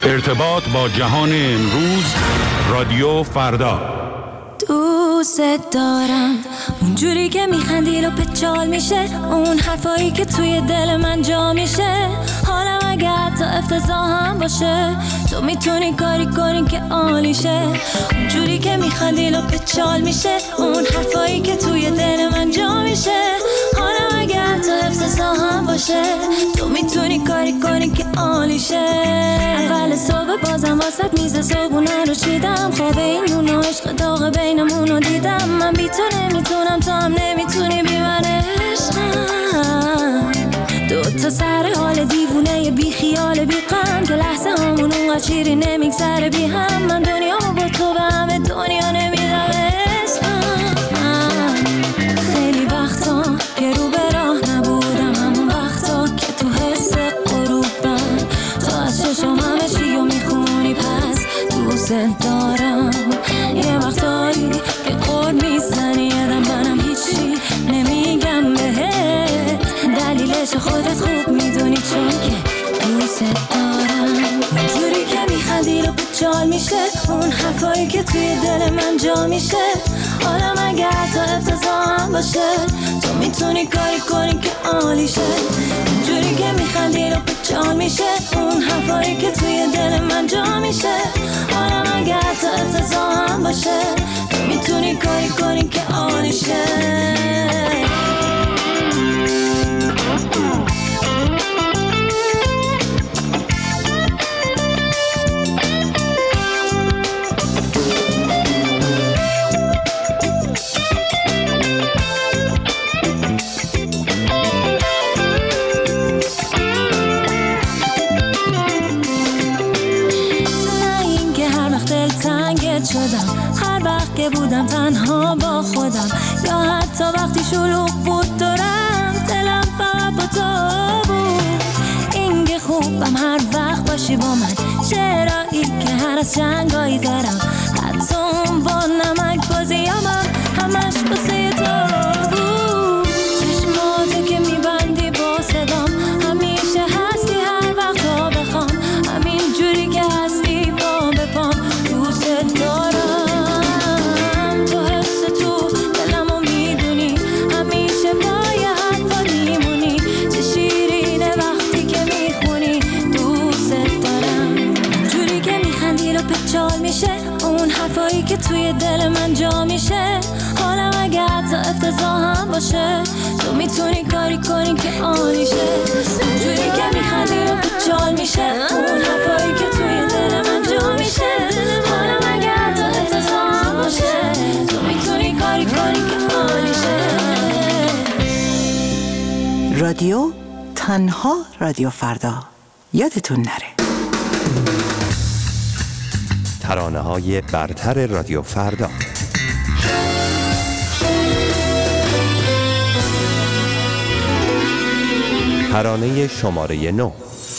ارتباط با جهان امروز، رادیو فردا. دوست دارم اونجوری که میخندی رو پچال میشه، اون حرفایی که توی دل من جا میشه. حالا اگه حتی افتضاح هم باشه، تو میتونی کاری کنی که عالیشه. اونجوری که میخندی رو پچال میشه، اون حرفایی که توی دل من جا میشه. حالا اگه حتی افتضاح هم باشه، تو میتونی کاری کنی که عالیشه. اول صبح بازم واسط میز صبحونه رو چیدم، خواب این نون و عشق داغ بینمون رو دیدم. من بی تو نمیتونم، تو هم نمیتونی بی من عشقم. دوتا سر حال دیوونه بی خیال بی غم، که لحظه همون اونقدر چیری نمیگذره بی هم. من دنیا با تو به همه دنیا نمیدم عشقم. خیلی وقتا که رو به راه نبودم، همون وقتا که تو حس غروبم، تو از چشم همه چی رو میخونی، پس دوست دارم. یه وقتایی که قول میزنی یادم، منم هیچی نمیگم بهت، دلیلش خودت خوب میدونی، چون که دوست دارم. اونجوری که میخندی رو بچال میشه، اون حرفایی که توی دل من جا میشه. حالا مگه حتی افتضاح هم باشه، تو میتونی کاری کنی که عالیشه. اونجوری که میخندی رو بچال میشه، اون حرفایی که توی دل من جا میشه. حالا مگه حتی افتضاح هم باشه، تو میتونی کاری کنی که عالیشه. هر وقت که بودم تنها با خودم، یا حتی وقتی شلوغ بود دورم، دلم فقط با تو بود. این که خوبم هر وقت باشی با من، چرایی که هر از جنگایی دارم، حتی اون با نمک بازیامم همش بسه تو بود. چشماتو که میبندی با صدام، همیشه هستی هر وقت تا بخوام، همین جوری که هستی با بپام. دوست دارم اون حرفایی که توی دل من جا میشه. حالا اگه حتی افتضاح هم باشه، تو میتونی کاری کنی که عالیشه. اونجوری که میخندی رو بچال میشه، اون حرفایی که توی دل من جا میشه. حالا اگه حتی افتضاح هم باشه، تو میتونی کاری کنی که عالیشه. رادیو تنها رادیو فردا، یادتون نره. ترانه‌های برتر رادیو فردا. ترانه شماره 9.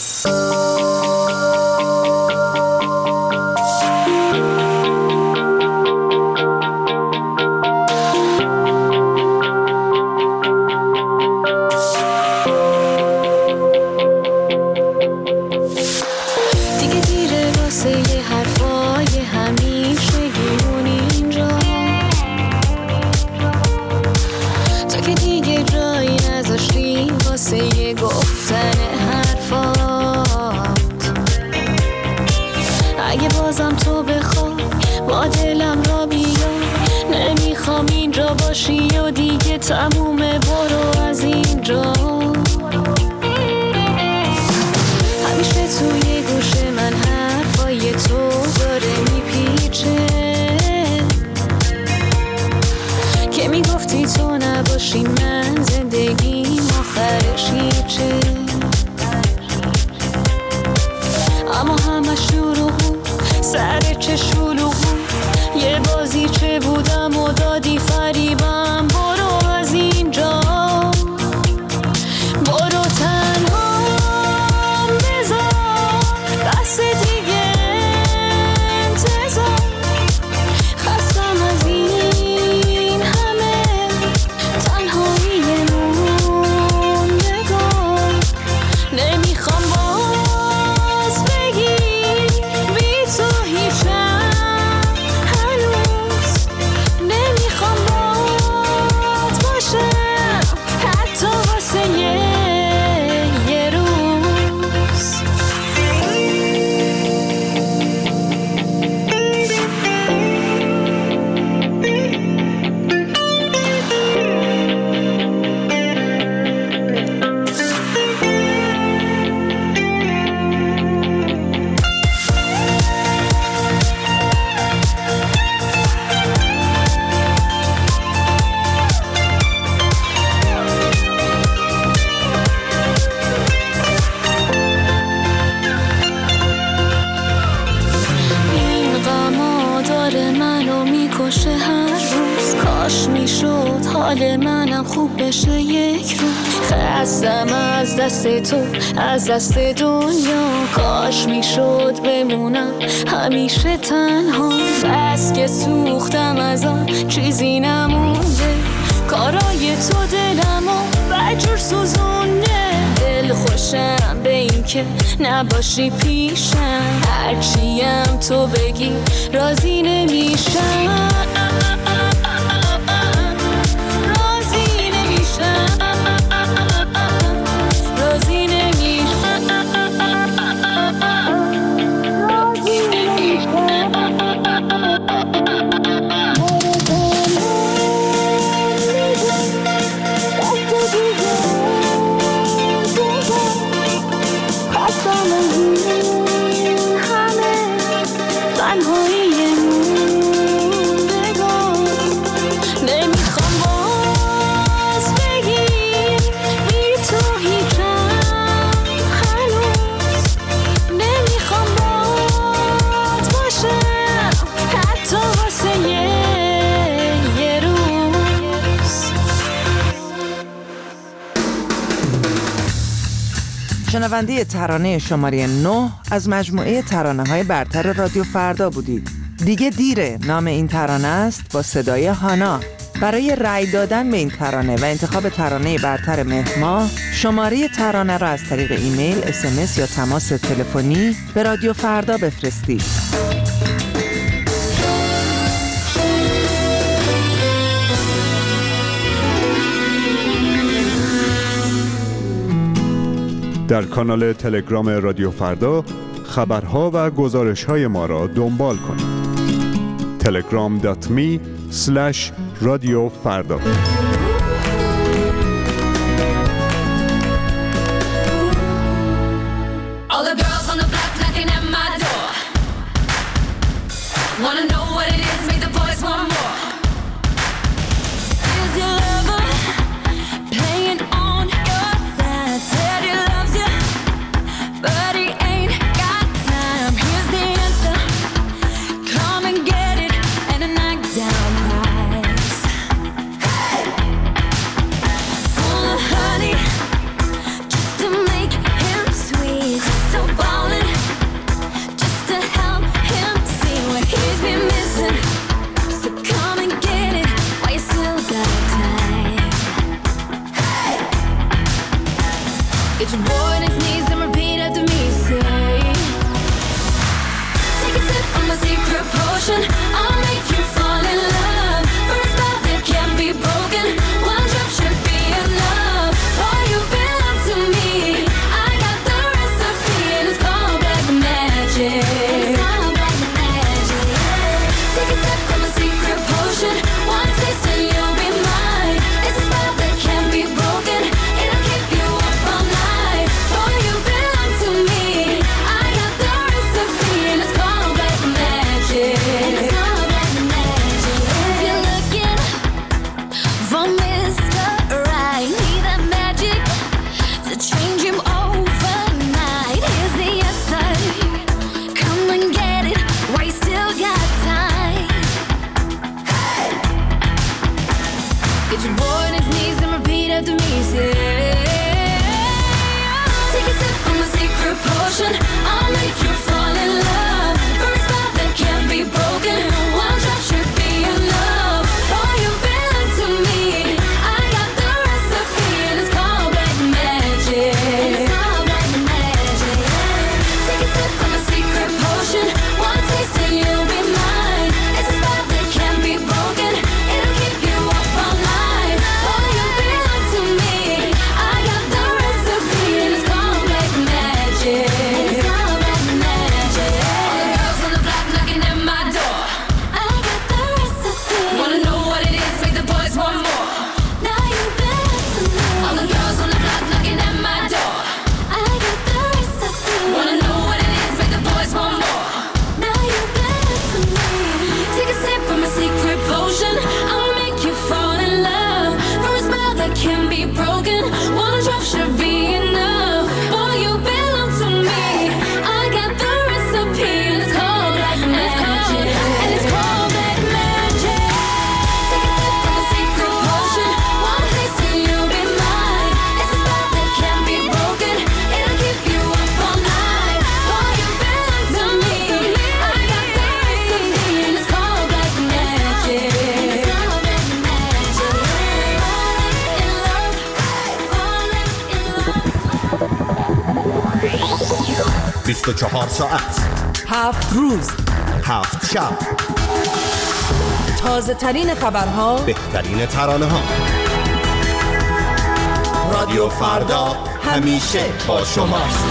تمومه برو از اینجا. همیشه توی گوش من حرفای تو داره میپیچه، که میگفتی تو نباشی من زندگیم آخرش هیچه. اما همه شروع بود، سر چه شلوغ بود، یه بازی چه بودم و دادی فریبم. برو از اینجا، برو تنها بذار، بس دیگه انتظار. خستم از این همه تنهایی موندگار، نمیخوام باز بگی حال منم خوب بشه یک رو. خستم از دست تو، از دست دنیا. کاش میشد بمونم همیشه تنها. بس که سوختم از آن چیزی نمونده. کارای تو دلمو بجور سوزونه. دل خوشم به این که نباشی پیشم. هرچیم تو بگی راضی نمیشم. راضی نمیشم. راضی نمیشم. راضی شنونده ترانه شماره 9 از مجموعه ترانه‌های برتر رادیو فردا بودید. دیگه دیره نام این ترانه است با صدای هانا. برای رأی دادن به این ترانه و انتخاب ترانه برتر مهر ماه، شماره ترانه را از طریق ایمیل، SMS یا تماس تلفنی به رادیو فردا بفرستید. در کانال تلگرام رادیو فردا خبرها و گزارش‌های ما را دنبال کنید. telegram.me/radiofarda. All the girls on the block knocking at my door. Wanna know what it is, make the boys want more. Is your lover playing on your side? Said he loves you, but he ain't got time. Here's the answer, come and get it, and a knockdown prize. Hey! 24 ساعت 7 روز 7 شب، تازه ترین خبرها، بهترین ترانه ها. رادیو فردا همیشه با شماست.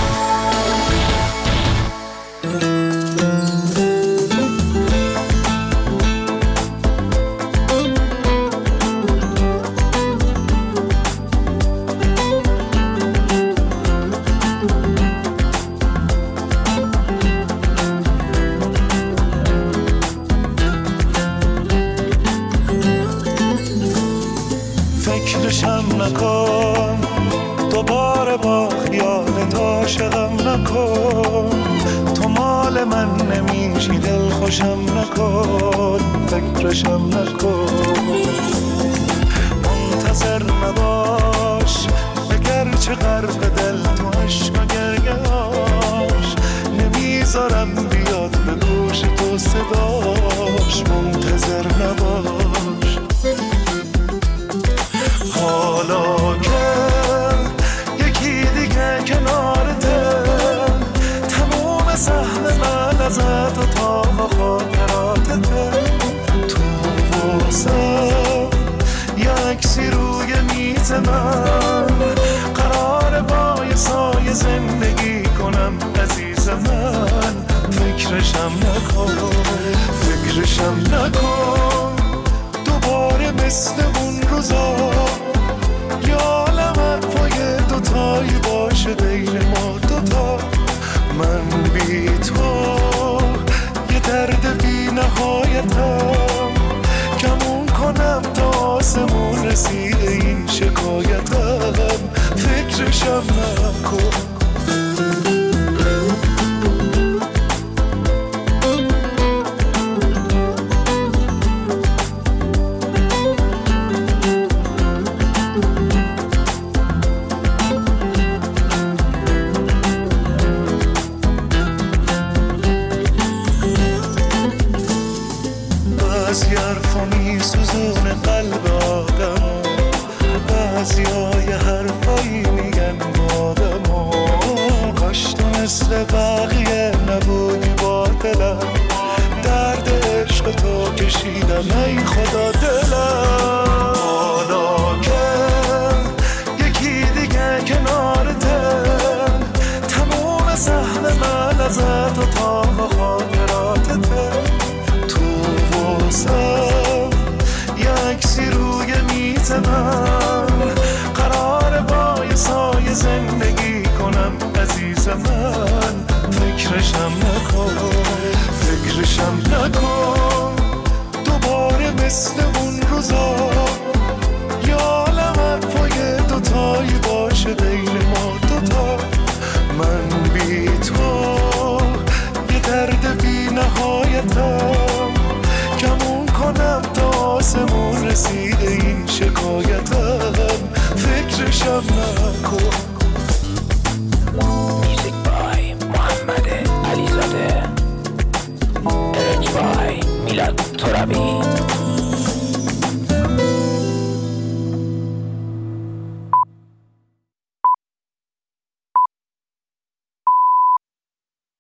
فکرشم نکن دوباره با خیالت عاشقم نکن، تو مال من نمیشی دل خوشم نکن، فکرشم نکن. منتظر نباش اگرچه غرق دل تو عشق و گریه‌اش، نمیذارم بیاد به گوش تو صداش، منتظر نباش. حالا که یکی دیگه کنارته، تموم سهم من ازت و تا خاطراتته، تو واسم یکسی روی میز من، قرار با یه سایه زندگی کنم عزیز من، فکرشم نکن، فکرشم نکن دوباره مثل اون روزا، یالمت پای دوتایی باشه بین ما دوتا، من بی تو یه درد بی نهایتم، کمون کنم تا آسمون رسیده این شکایتم، فکرشم نکن. بعضی حرفا میسوزونه قلب آدم، بعضی های حرفایی میگن آدم، کاش تو مثل بقیه نبودی با دلم، درد عشق تو کشیدم ای خدا دلم. حالا که یکی دیگه کنارته، تموم سهم من ازت و تا خاطراتته، یکسی روی میز من، قرار با یه سایه زندگی کنم عزیز من، فکرشم نکن، فکرشم نکن دوباره مثل اون روزا، یالمت پای دوتایی باشه بین ما دوتا، من